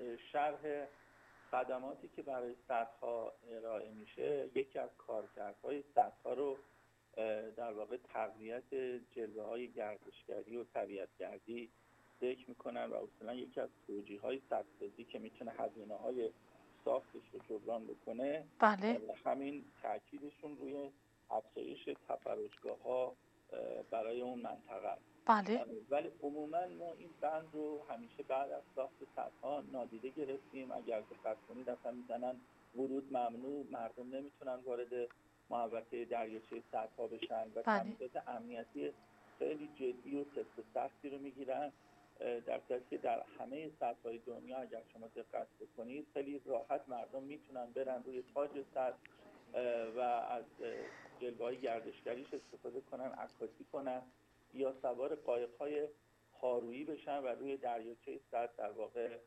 شرح خدماتی که برای سدها ارائه میشه، یکی از کارکردهای سدها رو در واقع تقویت جلوه‌های گردشگری و طبیعت‌گردی ذکر میکنن و اصولا یکی از توجیه‌های سدسازی که میتونه هزینه‌های ساختش رو جبران بکنه بله و همین تاکیدشون روی افزایش تفرجگاه‌ها برای اون منطقه است. بله ولی عموما ما این بند رو همیشه بعد از ساخت سدها نادیده گرفتیم. اگر دقت کنید اصلا میزنن ورود ممنوع، مردم نمیتونن وارد محوطه دریاچه سدها بشن و بله تامینات امنیتی خیلی جدی و سفت و سختی رو میگیرن، در صورتی که در همه سدهای دنیا اگر شما دقت بکنید خیلی راحت مردم میتونن برن روی تاج سد و از جلوه‌های گردشگریش استفاده کنن، عکاسی کنن یا سوار قایق‌های پارویی بشن و روی دریاچه سد در واقع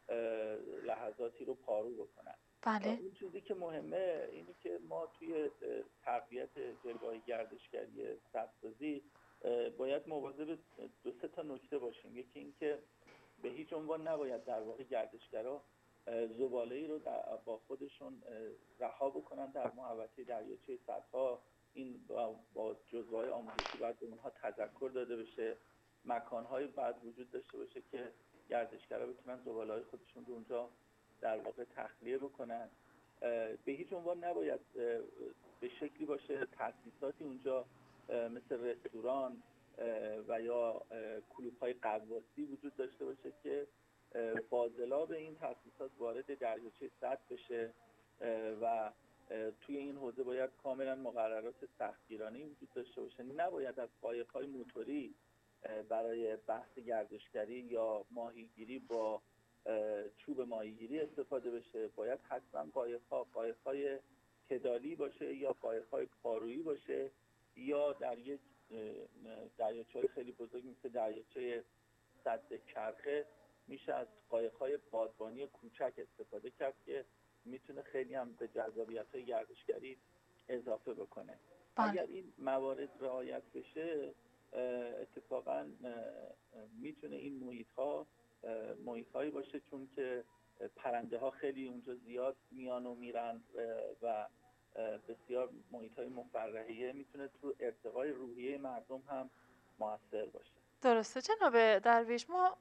لحظاتی رو پارو بکنن. بله اون چیزی که مهمه اینی که ما توی تقویت جلوه‌های گردشگری سدسازی باید مواظب دو سه تا نکته باشیم. یکی این که به هیچ عنوان نباید در واقع گردشگرا زباله‌ای رو با خودشون رها بکنن در محوطه دریاچه سدها. این با جزوه‌های آموزشی باید به اونها تذکر داده بشه، مکان‌هایی باید وجود داشته باشه که گردشگرا بتونن زباله‌های خودشون رو اونجا در واقع تخلیه بکنن. به هیچ عنوان نباید به شکلی باشه تأسیساتی اونجا مثل رستوران و یا کلوب‌های غواصی وجود داشته باشه که فاضلاب این تأسیسات وارد دریاچه سد بشه و توی این حوزه باید کاملا مقررات سختگیرانه‌ای وجود داشته باشه. نباید از قایق‌های موتوری برای بحث گردشگری یا ماهیگیری با چوب ماهیگیری استفاده بشه. باید حتما قایق‌های پدالی باشه یا قایق‌های پارویی باشه یا در یک دریاچه‌های خیلی بزرگ مثل دریاچه سد کرخه میشه از قایق‌های بادبانی کوچک استفاده کرد که میتونه خیلی هم به جذابیت‌های گردشگری اضافه بکنه. بله اگر این موارد رعایت بشه اتفاقا میتونه این محیط‌هایی باشه، چون که پرنده ها خیلی اونجا زیاد میان و میرن و بسیار محیط‌های مفرحیه، میتونه تو ارتقای روحیه مردم هم موثر باشه. درسته جناب درویش. ما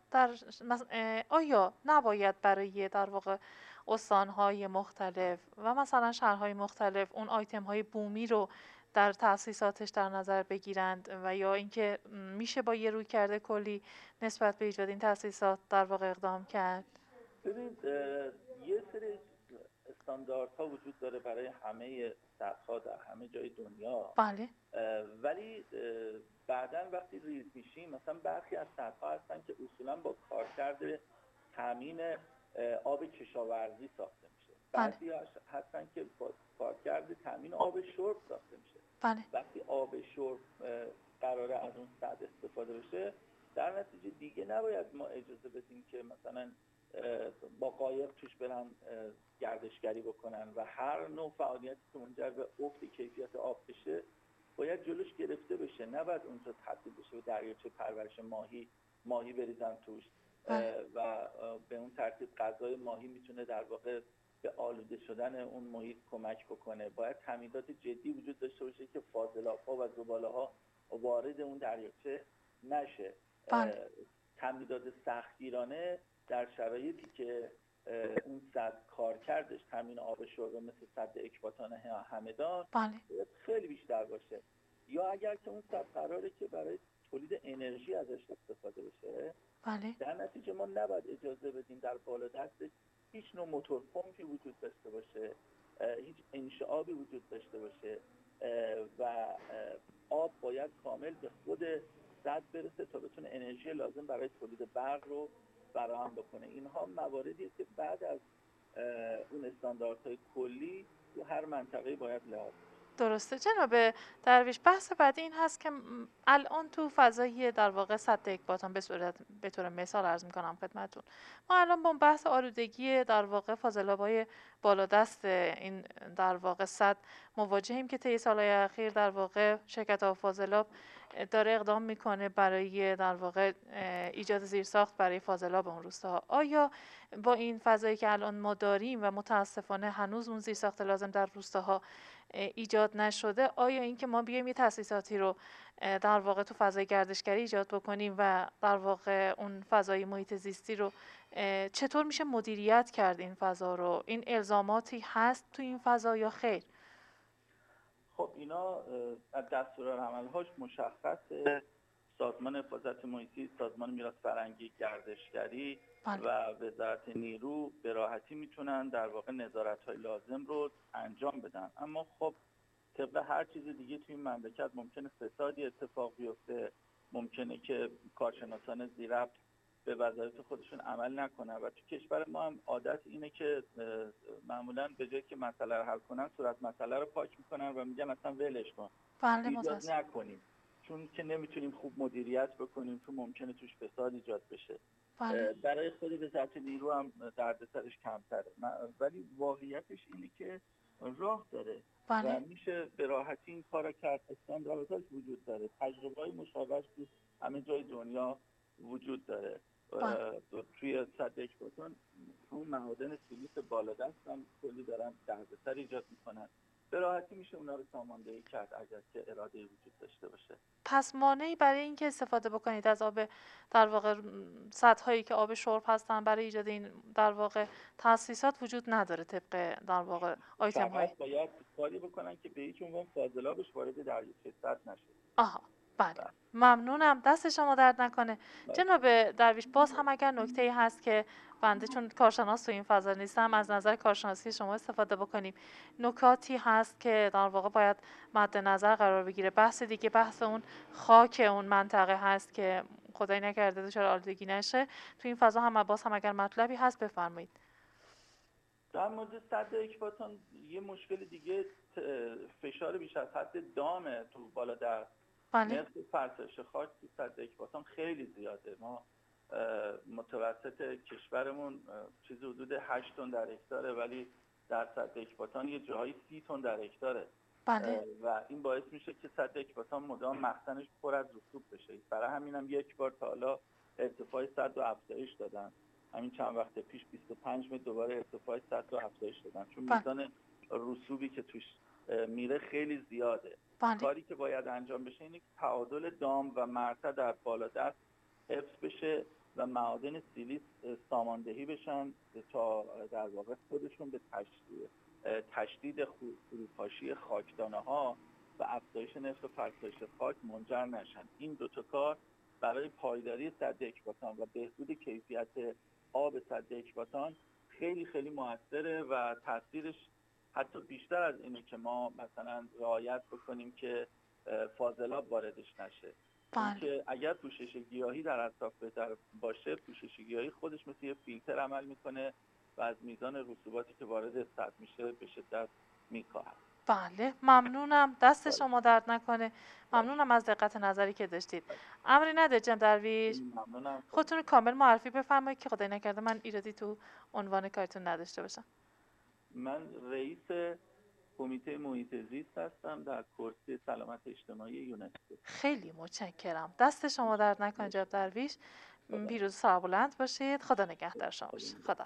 آیا نباید برای در واقع استانهای مختلف و مثلا شهرهای مختلف اون آیتم های بومی رو در تأسیساتش در نظر بگیرند و یا اینکه میشه با یه رویکرد کلی نسبت به ایجاد این تأسیسات در واقع اقدام کرد؟ ببینید یه سری استانداردها وجود داره برای همه سدها در همه جای دنیا، بله ولی بعداً وقتی ریز میشیم مثلا برخی از سدها هستن که اصولاً با کارکرد تامین آب کشاورزی ساخته میشه، بله بعضی هستن که با کارکرد تامین آب شرب ساخته میشه. بله وقتی آب شرب قراره از اون سد استفاده بشه، در نتیجه دیگه نباید ما اجازه بدیم که مثلا با قایق توش برن گردشگری بکنن و هر نوع فعالیتی که منجر به افت کیفیت آب بشه باید جلوش گرفته بشه. نباید اونجا تبدیل بشه به دریاچه پرورش ماهی بریزن توش بله و به اون ترتیب غذای ماهی میتونه در واقع به آلوده شدن اون محیط کمک بکنه. باید تامینات جدی وجود داشته باشه که فاضلاب‌ها و زباله‌ها وارد اون دریاچه نشه. بله تمدیدات سختگیرانه در شرایطی که اون سد کارکردش تامین آب شرب مثل سد اکباتان همدان بله خیلی بیشتر باشه، یا اگر که اون سد قراره که برای تولید انرژی ازش استفاده بشه، بله در نتیجه ما نباید اجازه بدیم در بالادستش هیچ نوع موتور پمپی وجود داشته باشه، هیچ انشعابی وجود داشته باشه و آب باید کامل به خود سد برسه تا بتونه انرژی لازم برای تولید برق رو فراهم بکنه. اینها مواردیه که بعد از اون استانداردهای کلی تو هر منطقه باید لحاظ بشه. درسته جناب درویش. بحث بعدی این هست که الان تو فضای در واقع سد اکباتان به طور مثال عرض میکنم خدمتتون، ما الان با بحث آلودگی در واقع فاضلاب‌های بالادست این در واقع سد مواجهیم که طی سالهای اخیر در واقع شرکت‌ها فاضلاب داره اقدام میکنه برای در واقع ایجاد زیرساخت برای فاضلاب اون روستاها. آیا با این فضایی که الان ما داریم و متاسفانه هنوز اون زیرساخت لازم در روستاها ایجاد نشده، آیا اینکه ما بیایم یه تأسیساتی رو در واقع تو فضای گردشگری ایجاد بکنیم و در واقع اون فضای محیط زیستی رو چطور میشه مدیریت کرد این فضا رو؟ این الزاماتی هست تو این فضا یا خیر؟ خب اینا از دستورالعمل‌هاش مشخصه. سازمان حفاظت محیطی، سازمان میراث فرهنگی، گردشگری و وزارت نیرو به راحتی میتونن در واقع نظارت‌های لازم رو انجام بدن. اما خب طبق هر چیز دیگه توی این مملکت ممکنه فسادی اتفاق بیفته، ممکنه که کارشناسان ذی‌ربط به وظایف خودشون عمل نکنن و تو کشور ما هم عادت اینه که معمولا به جایی که مسئله رو حل کنن صورت مسئله رو پاک میکنن و میگن اصلا ولش کن، ایجاد نکنیم، چون که نمیتونیم خوب مدیریت بکنیم، چون ممکنه توش فساد ایجاد بشه. برای خود وزارت نیرو هم دردسرش کمتره، ولی واقعیتش اینه که راه داره و میشه به راحتی این کار کرد. استانداردهاش وجود داره، تجربه‌های مشابهش تو همه جای دنیا وجود داره. توی سد اکباتان اون معادن سیلیس بالادست هم کلی دارن دردسر ایجاد میکنن، به راحتی میشه اونا رو ساماندهی کرد اگر که اراده وجود داشته باشه. پس مانعی برای اینکه استفاده بکنید از آب در واقع سدهایی که آب شرب هستن برای ایجاد این در واقع تأسیسات وجود نداره طبق در واقع آیتم های. فقط باید کاری بکنن که به هیچ عنوان فاضلابش وارد دریاچه سد نشه. آها بله. ممنونم، دست شما درد نکنه. جناب درویش، باز هم اگر نکته‌ای هست که بنده چون کارشناس تو این فضا نیستم از نظر کارشناسی شما استفاده بکنیم، نکاتی هست که در واقع باید مد نظر قرار بگیره. بحث دیگه بحث اون خاک اون منطقه هست که خدای نکرده دچار آلودگی نشه. تو این فضا هم باز هم اگر مطلبی هست بفرمایید. در مورد سد اکباتان یه مشکل دیگه فشار بیش از حد دامه تو بالا در نصف فرسایش خاک تو سد اکباتان خیلی زیاده. ما متوسط کشورمون چیزی حدود 8 تن در هکتاره، ولی در سد اکباتان یه جاهای 30 تن در هکتاره. و این باعث میشه که سد اکباتان مدام مخزنش پر از رسوب بشه. برای همینم یک بار تا حالا ارتفاع سد رو افزایش دادن. همین چند وقت پیش 25 متر دوباره ارتفاع سد رو افزایش دادن، چون میزان رسوبی که توش میره خیلی زیاده. کاری که باید انجام بشه اینه که تعادل دام و مرتع در بالادست حفظ بشه و معادن سیلیس ساماندهی بشن تا در واقع خودشون به تشدید فروپاشی خاکدانه‌ها و افزایش نرخ فرسایش خاک منجر نشن. این دو تا کار برای پایداری سد اکباتان و بهبود کیفیت آب سد اکباتان خیلی خیلی موثره و تاثیرش حتی بیشتر از اینه که ما مثلا رعایت بکنیم که فاضلاب واردش نشه. اینکه اگر پوشش گیاهی در اطراف بهتر باشه، پوشش گیاهی خودش مثل یه فیلتر عمل میکنه و از میزان رسوباتی که وارد سد میشه به شدت میکاهد. بله ممنونم، دست شما درد نکنه. ممنونم از دقت نظری که داشتید. امری نده جناب درویش، خودتون کامل معرفی بفرمایید که خدای نکرده من ایرادی تو عنوان کارتون نداشته باشم. من رئیس کمیته محیط زیست هستم در کرسی سلامت اجتماعی یونسکو. خیلی متشکرم، دست شما درد نکنه جناب درویش. پیروز سربلند باشید. خدا نگهدار شما باشه. خدا